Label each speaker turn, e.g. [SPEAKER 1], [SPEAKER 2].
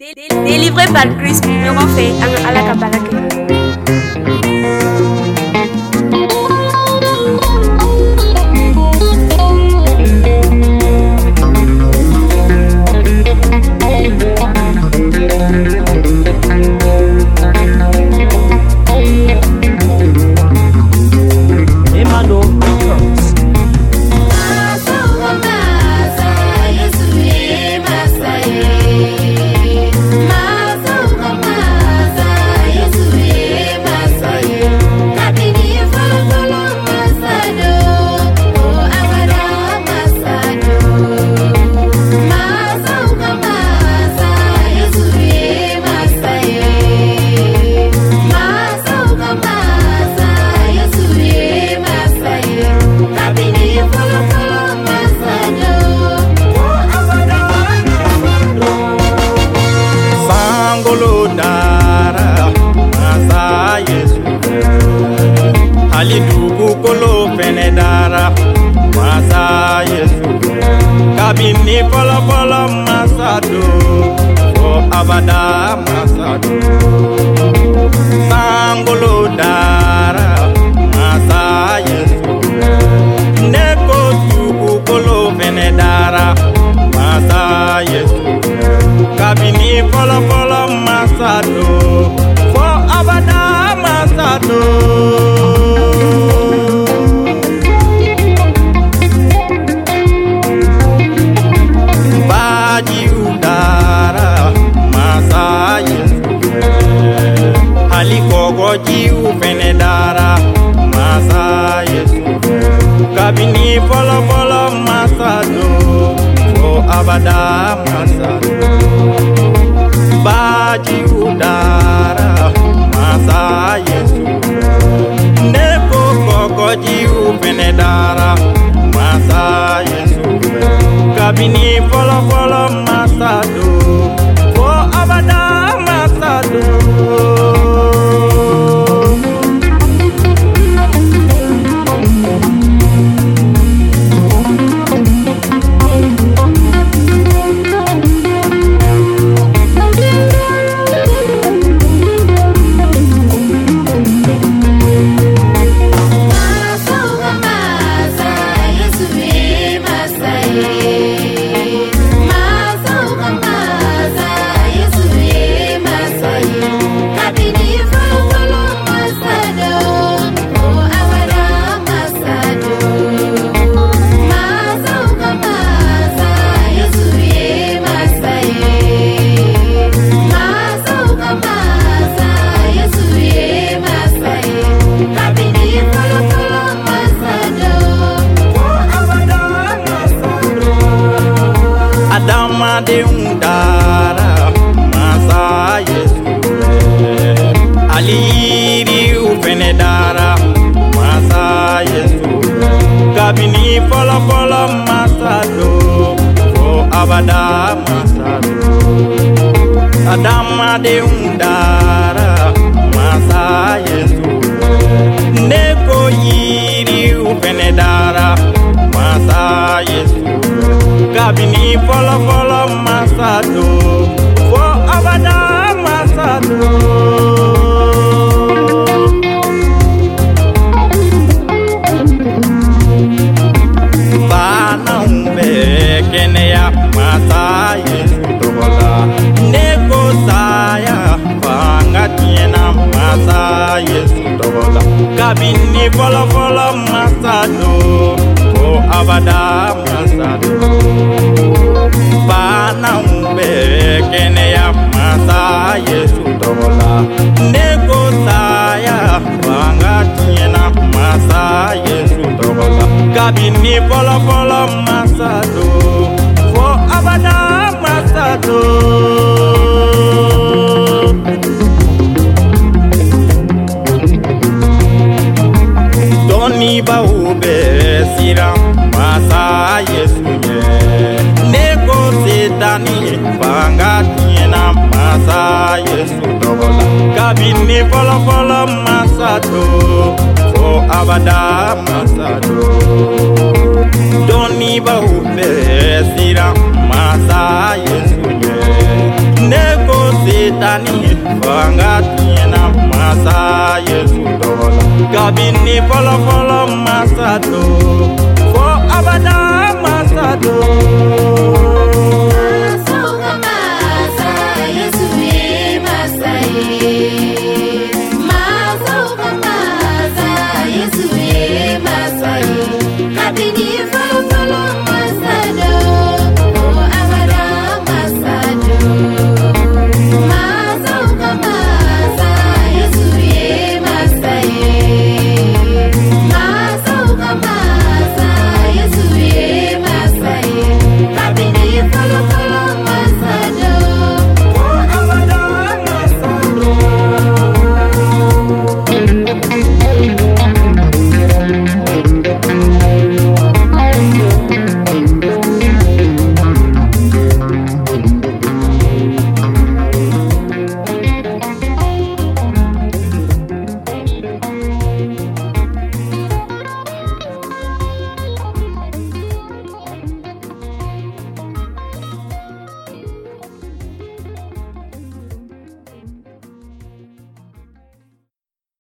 [SPEAKER 1] Délivré par le Christ, nous avons fait à la Kabalake.
[SPEAKER 2] Kabini polo polo masado, oh abada masado. Sangolo dara masa Yesu, neko tuku polo venedara masa Yesu. Kabini polo polo masado, oh abada masado. Jiu venedara masa Yesu. Kabini polo polo masado, oh abada masado. Baji udara masa Yesu. Neko koko jiu venedara masa Yesu. Kabini polo polo masado, oh abada masado. De undara masa Yesu. Aliri upenedara masa Yesu. Kabini polo polo masado, oh abada masado. Adama de undara masa Yesu. Neko yiri upenedara masa Yesu. Kabini polo polo masado, oh abada masado. Bana umbe kenya masa Yesu tobola. Neko saya banga tiena masa Yesu tobola. Kabini polo polo masado, oh abada masado. Bana umbe kene ya masa Yesu tobola. Neko saya banga tiena masa Yesu tobola. Kabini polo polo masado, oh abada masado. Doni ba ube sira masa Yesu ye. Neko setani banga tiena masa Yesu tobola. Kabini polo polo masado, oh abada masado. Doni ba ube sira masa Yesu ye. Neko setani fanga tiena masa Yesu dola kabini polo polo masado fo abada masado
[SPEAKER 3] Masuka masa Yesu masai Masuka masa Yesu masai kabini